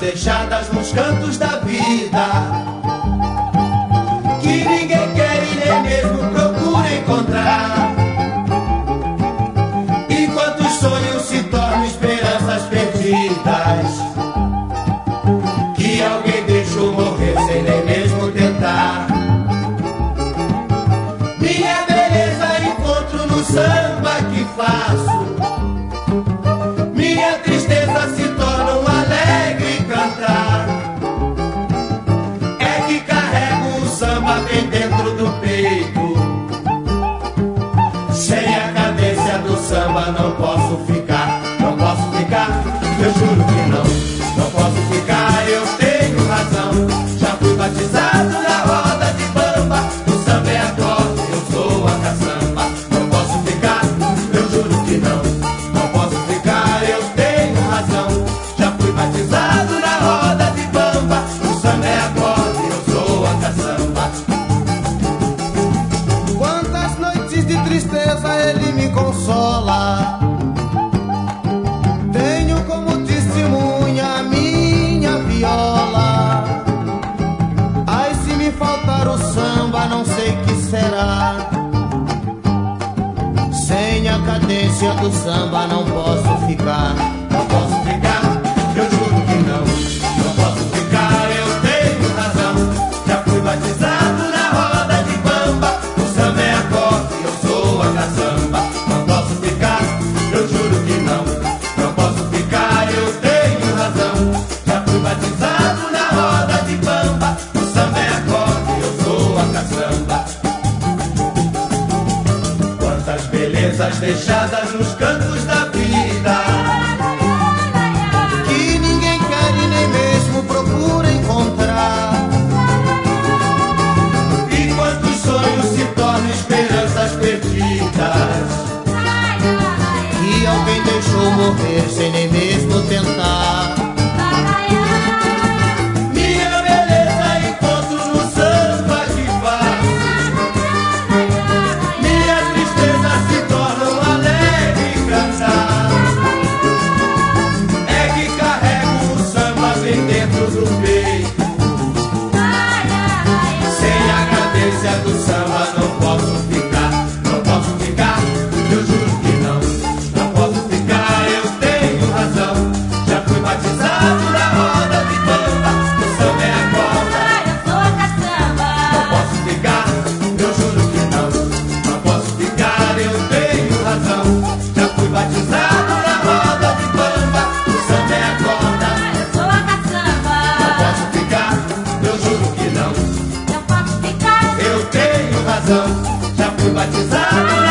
deixadas nos cantos da vida, que ninguém quer e nem mesmo procura encontrar. E quantos sonhos se tornam esperanças perdidas, que alguém deixou morrer sem nem mesmo tentar. Minha beleza encontro no samba que faço, minha tristeza se torna um alegre cantar. É que carrego o samba bem dentro do peito, sem a cadência do samba não posso ficar, não posso ficar, eu juro que não posso ficar, eu tenho razão. Já fui batizado na roda de bamba, o samba é acorde, eu sou a caçamba. Não posso ficar, eu juro que não posso ficar, eu tenho razão. Já fui batizado na roda de bamba, o samba é acorde, eu sou a caçamba. Quantas noites de tristeza ele me consola, tenho como testemunha a minha viola. Ai, se me faltar o samba, não sei que será. Sem a cadência do samba não posso ficar, Não posso ficar, eu juro que não posso ficar, eu tenho razão. Já fui batizado na roda de bamba, o samba é acorde, eu sou a caçamba. Não posso ficar, eu juro que não posso ficar, eu tenho razão. Já fui batizado na roda de bamba, o samba é acorde, eu sou a caçamba. Quantas belezas deixadas nos cantos da vida, que ninguém quer e nem mesmo procura encontrar. e quantos sonhos se tornam esperanças perdidas, Que alguém deixou morrer sem nem mesmo tentar. minha beleza encontro no samba que faço, minha tristeza se torna um alegre cantar. É que carrego o samba bem dentro do peito, sem a cadência do samba não posso ficar, não posso ficar, eu juro que não posso ficar, eu tenho razão. Já fui batizado na roda de bamba, o samba é a corda. Não posso ficar, eu juro que não posso ficar, eu tenho razão. Já fui batizado na roda de bamba, o samba é a corda. Não posso ficar, eu juro que não, eu tenho razão. Já fui batizado